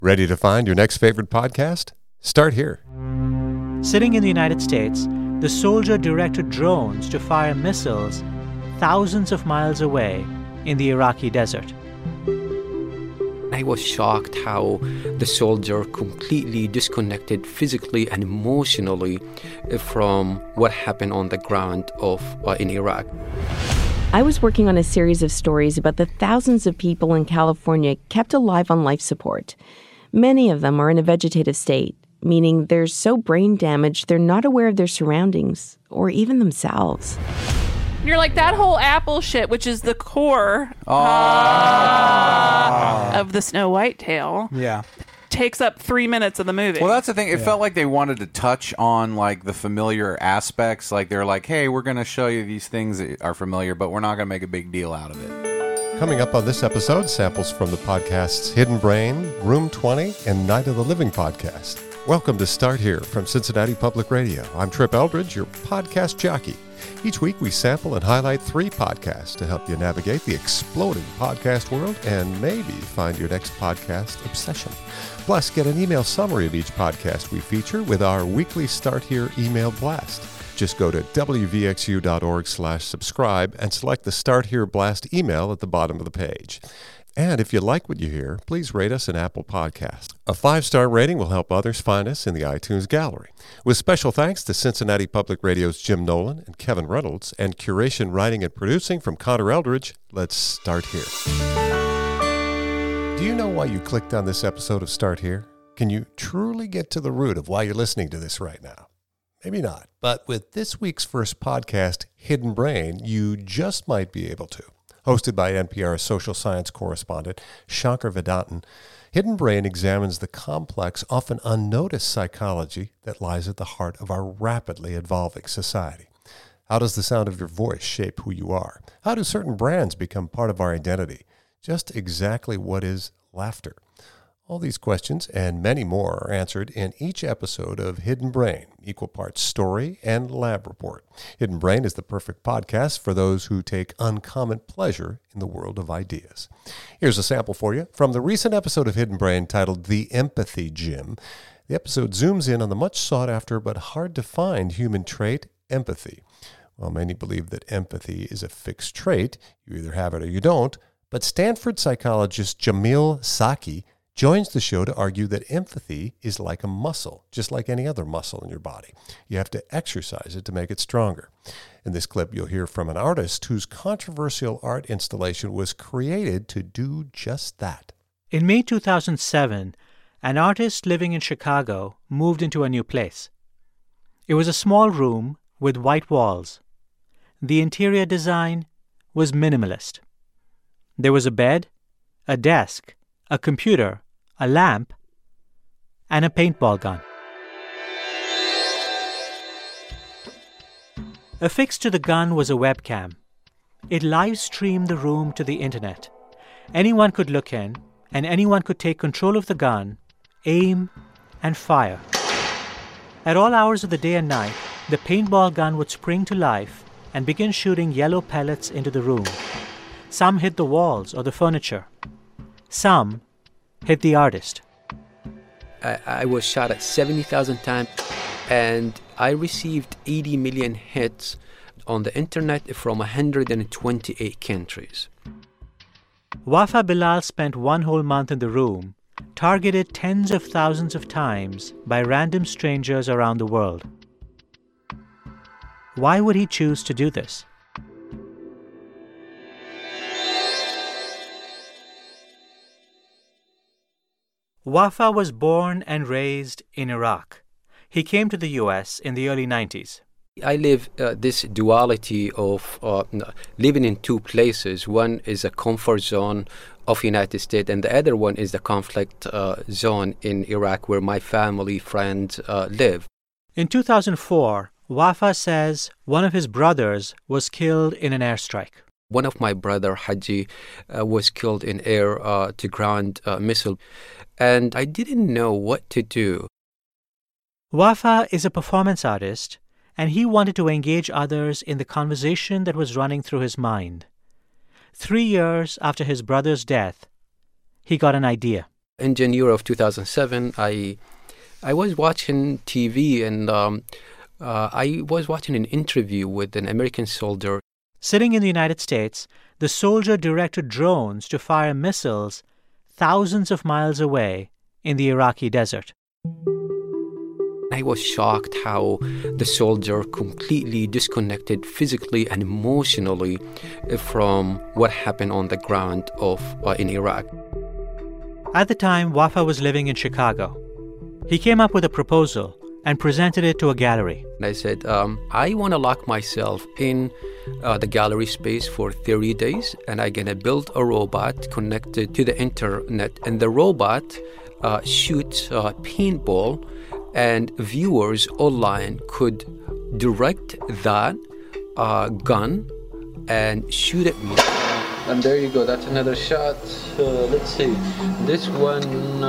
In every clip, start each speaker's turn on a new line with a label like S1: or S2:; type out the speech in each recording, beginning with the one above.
S1: Ready to find your next favorite podcast? Start here.
S2: Sitting in the United States, the soldier directed drones to fire missiles thousands of miles away in the Iraqi desert.
S3: I was shocked how the soldier completely disconnected physically and emotionally from what happened on the ground in Iraq.
S4: I was working on a series of stories about the thousands of people in California kept alive on life support. Many of them are in a vegetative state, meaning they're so brain damaged they're not aware of their surroundings or even themselves.
S5: You're like, that whole apple shit, which is the core of the Snow White tale, takes up 3 minutes of the movie.
S6: Well, that's the thing. It felt like they wanted to touch on like the familiar aspects. Like they're like, hey, we're going to show you these things that are familiar, but we're not going to make a big deal out of it.
S1: Coming up on this episode, samples from the podcasts Hidden Brain, Room 20, and Night of the Living podcast. Welcome to Start Here from Cincinnati Public Radio. I'm Trip Eldridge, your podcast jockey. Each week, we sample and highlight 3 podcasts to help you navigate the exploding podcast world and maybe find your next podcast obsession. Plus, get an email summary of each podcast we feature with our weekly Start Here email blast. Just go to wvxu.org/subscribe and select the Start Here blast email at the bottom of the page. And if you like what you hear, please rate us an Apple Podcast. A 5-star rating will help others find us in the iTunes gallery. With special thanks to Cincinnati Public Radio's Jim Nolan and Kevin Reynolds, and curation, writing, and producing from Connor Eldridge, let's start here. Do you know why you clicked on this episode of Start Here? Can you truly get to the root of why you're listening to this right now? Maybe not, but with this week's first podcast, Hidden Brain, you just might be able to. Hosted by NPR's social science correspondent, Shankar Vedantam, Hidden Brain examines the complex, often unnoticed psychology that lies at the heart of our rapidly evolving society. How does the sound of your voice shape who you are? How do certain brands become part of our identity? Just exactly what is laughter? All these questions and many more are answered in each episode of Hidden Brain, equal parts story and lab report. Hidden Brain is the perfect podcast for those who take uncommon pleasure in the world of ideas. Here's a sample for you from the recent episode of Hidden Brain titled The Empathy Gym. The episode zooms in on the much sought-after but hard-to-find human trait, empathy. While many believe that empathy is a fixed trait, you either have it or you don't, but Stanford psychologist Jamil Saki joins the show to argue that empathy is like a muscle, just like any other muscle in your body. You have to exercise it to make it stronger. In this clip, you'll hear from an artist whose controversial art installation was created to do just that.
S2: In May 2007, an artist living in Chicago moved into a new place. It was a small room with white walls. The interior design was minimalist. There was a bed, a desk, a computer, a lamp, and a paintball gun. Affixed to the gun was a webcam. It live-streamed the room to the internet. Anyone could look in, and anyone could take control of the gun, aim, and fire. At all hours of the day and night, the paintball gun would spring to life and begin shooting yellow pellets into the room. Some hit the walls or the furniture. Some hit the artist.
S3: I was shot at 70,000 times, and I received 80 million hits on the internet from 128 countries.
S2: Wafa Bilal spent one whole month in the room, targeted tens of thousands of times by random strangers around the world. Why would he choose to do this? Wafa was born and raised in Iraq. He came to the U.S. in the early 90s.
S3: I live this duality of living in two places. One is a comfort zone of United States, and the other one is the conflict zone in Iraq where my family, friends live.
S2: In 2004, Wafa says one of his brothers was killed in an airstrike.
S3: One of my brother, Haji, was killed in air-to-ground missile, and I didn't know what to do.
S2: Wafa is a performance artist, and he wanted to engage others in the conversation that was running through his mind. 3 years after his brother's death, he got an idea.
S3: In January of 2007, I was watching TV and I was watching an interview with an American soldier.
S2: Sitting in the United States, the soldier directed drones to fire missiles thousands of miles away in the Iraqi desert.
S3: I was shocked how the soldier completely disconnected physically and emotionally from what happened on the ground in Iraq.
S2: At the time, Wafa was living in Chicago. He came up with a proposal and presented it to a gallery.
S3: And I said, I want to lock myself in the gallery space for 30 days, and I'm going to build a robot connected to the internet. And the robot shoots paintball, and viewers online could direct that gun and shoot at me. And there you go. That's another shot. Let's see. This one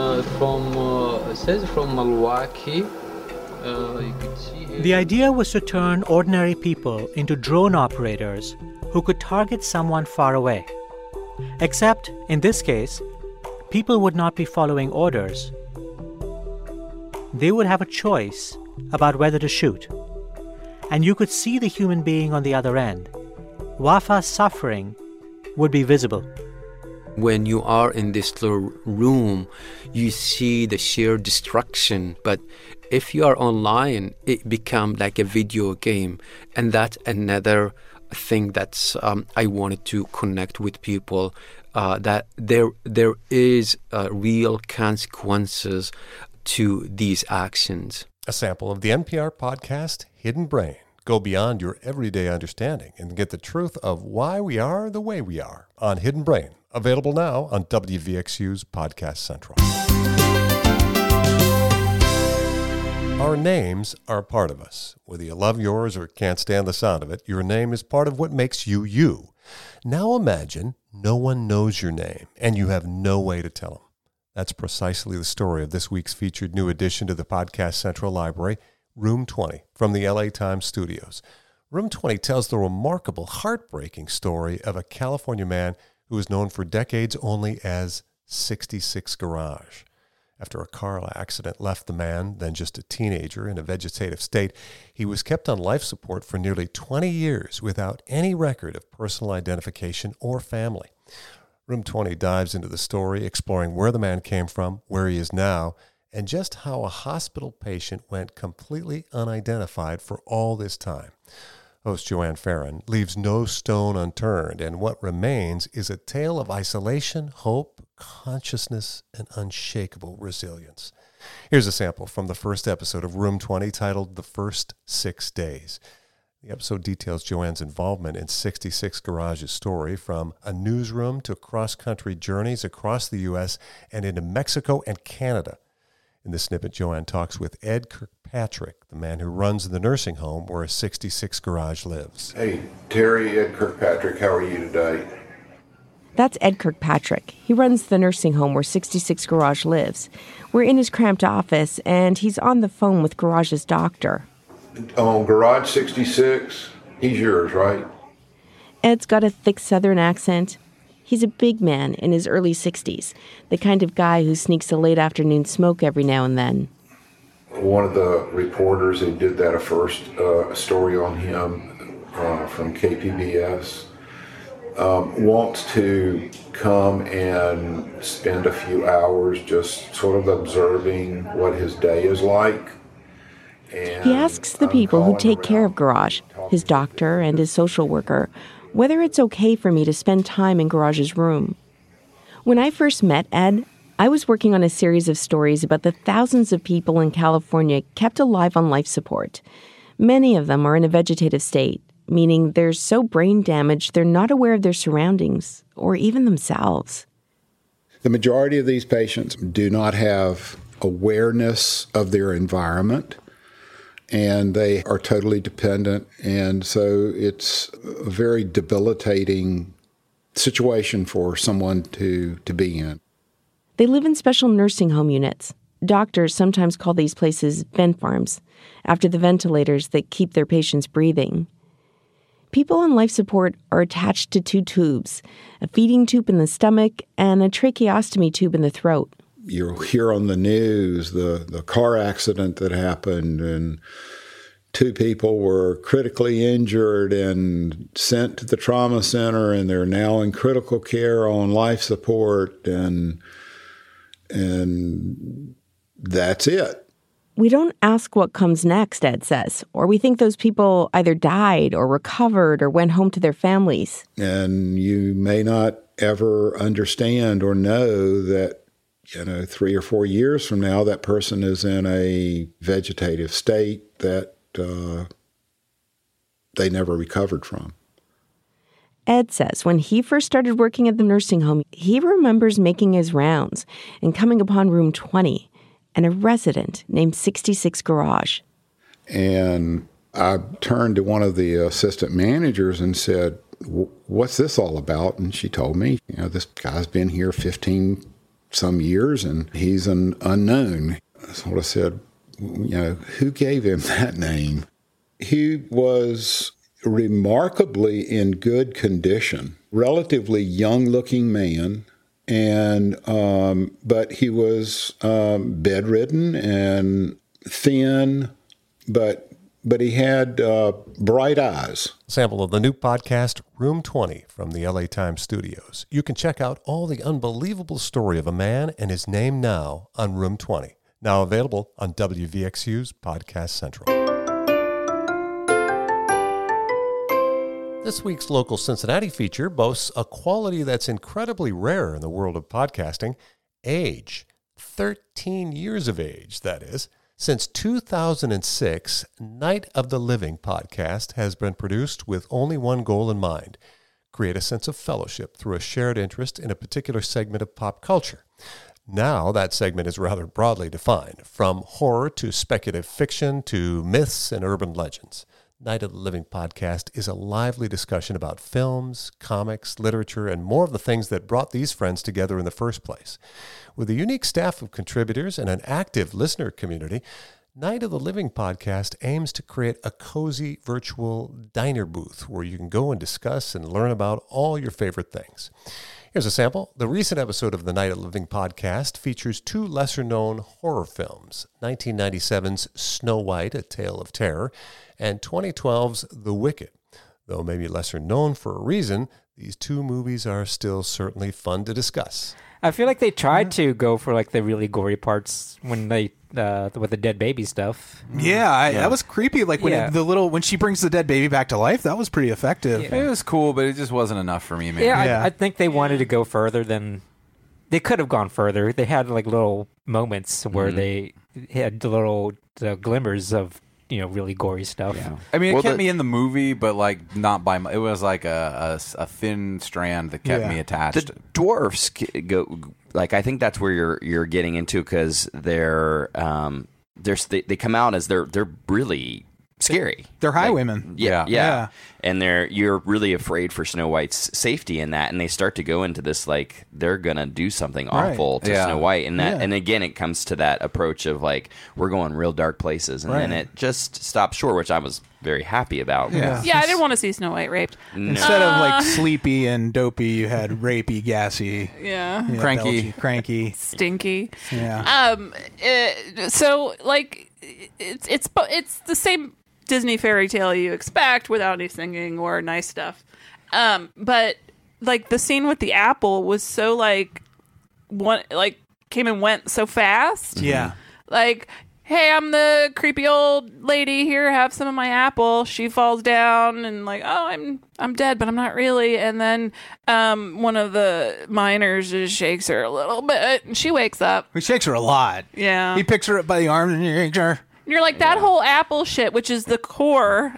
S3: says from Milwaukee. You can see here.
S2: The idea was to turn ordinary people into drone operators who could target someone far away. Except, in this case, people would not be following orders. They would have a choice about whether to shoot. And you could see the human being on the other end. Wafa's suffering would be visible.
S3: When you are in this little room, you see the sheer destruction. But if you are online, it becomes like a video game. And that's another thing that's I wanted to connect with people, that there is real consequences to these actions.
S1: A sample of the NPR podcast, Hidden Brain. Go beyond your everyday understanding and get the truth of why we are the way we are on Hidden Brain. Available now on WVXU's Podcast Central. Our names are a part of us. Whether you love yours or can't stand the sound of it, your name is part of what makes you you. Now imagine no one knows your name and you have no way to tell them. That's precisely the story of this week's featured new addition to the Podcast Central Library, Room 20, from the LA Times studios. Room 20 tells the remarkable, heartbreaking story of a California man who is known for decades only as 66 Garage. After a car accident left the man, then just a teenager, in a vegetative state, he was kept on life support for nearly 20 years without any record of personal identification or family. Room 20 dives into the story, exploring where the man came from, where he is now, and just how a hospital patient went completely unidentified for all this time. Host Joanne Farron leaves no stone unturned, and what remains is a tale of isolation, hope, consciousness, and unshakable resilience. Here's a sample from the first episode of Room 20 titled The First 6 Days. The episode details Joanne's involvement in 66 Garage's story, from a newsroom to cross-country journeys across the U.S. and into Mexico and Canada. In the snippet, Joanne talks with Ed Kirkpatrick, the man who runs the nursing home where a 66 Garage lives.
S7: Hey, Terry, Ed Kirkpatrick, how are you today?
S4: That's Ed Kirkpatrick. He runs the nursing home where 66 Garage lives. We're in his cramped office, and he's on the phone with Garage's doctor.
S7: On Garage 66? He's yours, right?
S4: Ed's got a thick Southern accent. He's a big man in his early 60s, the kind of guy who sneaks a late afternoon smoke every now and then.
S7: One of the reporters who did that first story on him from KPBS wants to come and spend a few hours just sort of observing what his day is like. And
S4: he asks the people who take care of Garage, his doctor and his social worker, whether it's okay for me to spend time in Garage's room. When I first met Ed, I was working on a series of stories about the thousands of people in California kept alive on life support. Many of them are in a vegetative state, meaning they're so brain damaged they're not aware of their surroundings or even themselves.
S8: The majority of these patients do not have awareness of their environment, and they are totally dependent, and so it's a very debilitating situation for someone to be in.
S4: They live in special nursing home units. Doctors sometimes call these places vent farms, after the ventilators that keep their patients breathing. People on life support are attached to two tubes, a feeding tube in the stomach and a tracheostomy tube in the throat.
S8: you hear on the news the car accident that happened, and 2 people were critically injured and sent to the trauma center, and they're now in critical care on life support, and that's it.
S4: We don't ask what comes next, Ed says, or we think those people either died or recovered or went home to their families.
S8: And you may not ever understand or know that, 3 or 4 years from now, that person is in a vegetative state that they never recovered from.
S4: Ed says when he first started working at the nursing home, he remembers making his rounds and coming upon room 20 and a resident named 66 Garage.
S8: And I turned to one of the assistant managers and said, "What's this all about?" And she told me, this guy's been here 15 some years and he's an unknown. So I said, who gave him that name? He was remarkably in good condition, relatively young-looking man, and but he was bedridden and thin, but he had bright eyes.
S1: Sample of the new podcast, Room 20, from the LA Times studios. You can check out all the unbelievable story of a man and his name now on Room 20. Now available on WVXU's Podcast Central. This week's local Cincinnati feature boasts a quality that's incredibly rare in the world of podcasting: age. 13 years of age, that is. Since 2006, Night of the Living podcast has been produced with only one goal in mind: create a sense of fellowship through a shared interest in a particular segment of pop culture. Now that segment is rather broadly defined, from horror to speculative fiction to myths and urban legends. Night of the Living podcast is a lively discussion about films, comics, literature, and more of the things that brought these friends together in the first place. With a unique staff of contributors and an active listener community, Night of the Living podcast aims to create a cozy virtual diner booth where you can go and discuss and learn about all your favorite things. Here's a sample. The recent episode of the Night of the Living podcast features 2 lesser-known horror films, 1997's Snow White, A Tale of Terror, and 2012's The Wicked. Though maybe lesser known for a reason, these 2 movies are still certainly fun to discuss.
S9: I feel like they tried to go for like the really gory parts when they with the dead baby stuff.
S10: Yeah, that was creepy. Like when when she brings the dead baby back to life, that was pretty effective.
S6: Yeah. It was cool, but it just wasn't enough for me, man.
S9: Yeah, I think they wanted to go further than they could have gone further. They had like little moments where they had the little glimmers of really gory stuff.
S6: Yeah. I mean, it kept me in the movie, but like not by it was like a thin strand that kept me attached.
S11: The dwarfs go like I think that's where you're getting into, because they come out as they're really scary.
S10: They're highwaymen.
S11: Yeah. And you're really afraid for Snow White's safety in that, and they start to go into this like they're gonna do something awful to Snow White, and that and again it comes to that approach of like we're going real dark places, and then it just stops short, which I was very happy about.
S5: Yeah, I didn't want to see Snow White raped.
S11: No.
S10: Instead of like sleepy and dopey, you had rapey, gassy,
S6: cranky,
S10: cranky,
S5: stinky.
S10: Yeah.
S5: So like it's the same Disney fairy tale you expect without any singing or nice stuff. But like the scene with the apple was so came and went so fast.
S10: Yeah.
S5: Like, hey, I'm the creepy old lady here, have some of my apple. She falls down and like, oh, I'm dead, but I'm not really. And then one of the miners just shakes her a little bit and she wakes up.
S10: He shakes her a lot.
S5: Yeah.
S10: He picks her up by the arm and he shakes her.
S5: You're like, that whole apple shit, which is the core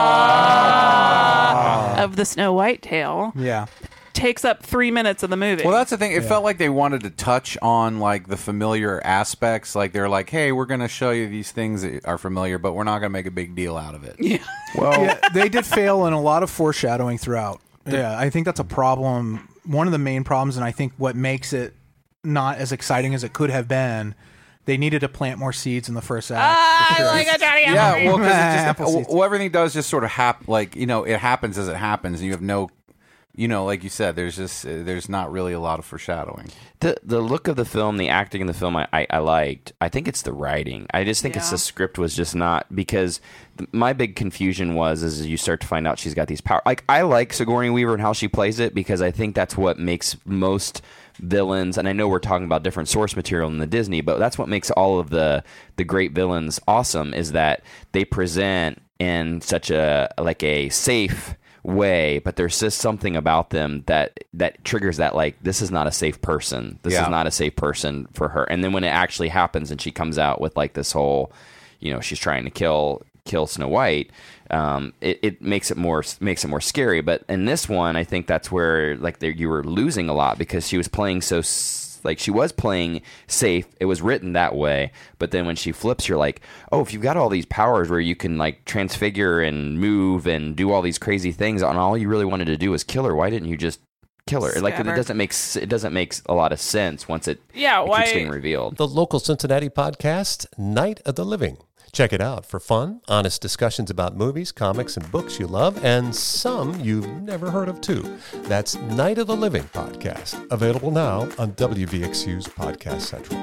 S5: of the Snow White tale, takes up 3 minutes of the movie.
S6: Well, that's the thing. It felt like they wanted to touch on like the familiar aspects. Like they're like, hey, we're going to show you these things that are familiar, but we're not going to make a big deal out of it.
S5: Yeah.
S10: Well, they did fail in a lot of foreshadowing throughout. Yeah, I think that's a problem. One of the main problems, and I think what makes it not as exciting as it could have been, they needed to plant more seeds in the first act.
S5: I like a Johnny Apple.
S6: Yeah, well, because everything does just sort of happen. Like, it happens as it happens, and you have no like you said, there's not really a lot of foreshadowing.
S11: The look of the film, the acting in the film, I liked. I think it's the writing. I just think it's the script was just not, because my big confusion was as you start to find out she's got these powers. Like, I like Sigourney Weaver and how she plays it, because I think that's what makes most villains, and I know we're talking about different source material in the Disney, but that's what makes all of the great villains awesome, is that they present in such a safe way, but there's just something about them that triggers that, like, this is not a safe person. This is not a safe person for her. And then when it actually happens and she comes out with like this whole, she's trying to kill Snow White, it makes it more scary. But in this one, I think that's where you were losing a lot, because she was playing she was playing safe. It was written that way, but then when she flips, you're like, oh, if you've got all these powers where you can like transfigure and move and do all these crazy things, and all you really wanted to do was kill her, why didn't you just kill her? Like, it doesn't make a lot of sense once it keeps getting revealed.
S1: The local Cincinnati podcast, Night of the Living. Check it out for fun, honest discussions about movies, comics, and books you love, and some you've never heard of, too. That's Night of the Living podcast, available now on WVXU's Podcast Central.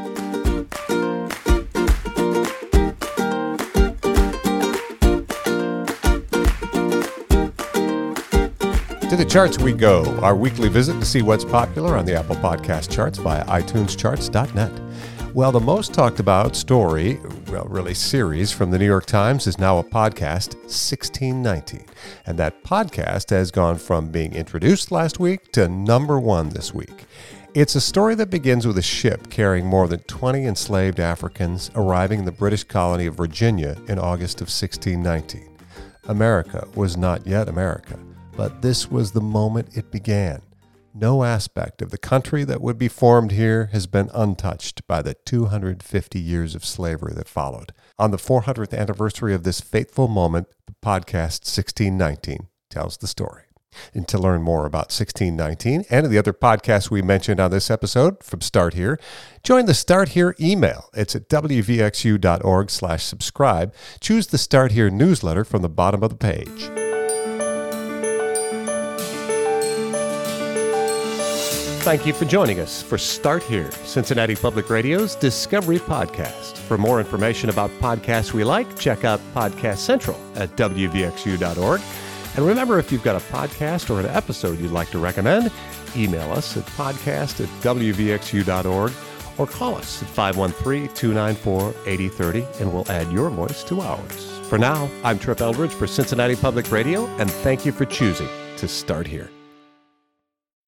S1: To the charts we go, our weekly visit to see what's popular on the Apple Podcast charts via iTunescharts.net. Well, the most talked about story, series from the New York Times is now a podcast, 1619. And that podcast has gone from being introduced last week to number one this week. It's a story that begins with a ship carrying more than 20 enslaved Africans arriving in the British colony of Virginia in August of 1619. America was not yet America, but this was the moment it began. No aspect of the country that would be formed here has been untouched by the 250 years of slavery that followed. On the 400th anniversary of this fateful moment, the podcast 1619 tells the story. And to learn more about 1619 and the other podcasts we mentioned on this episode from Start Here, join the Start Here email. It's at wvxu.org/subscribe. Choose the Start Here newsletter from the bottom of the page. Thank you for joining us for Start Here, Cincinnati Public Radio's Discovery Podcast. For more information about podcasts we like, check out Podcast Central at wvxu.org. And remember, if you've got a podcast or an episode you'd like to recommend, email us at podcast@wvxu.org or call us at 513-294-8030, and we'll add your voice to ours. For now, I'm Trip Eldridge for Cincinnati Public Radio, and thank you for choosing to Start Here.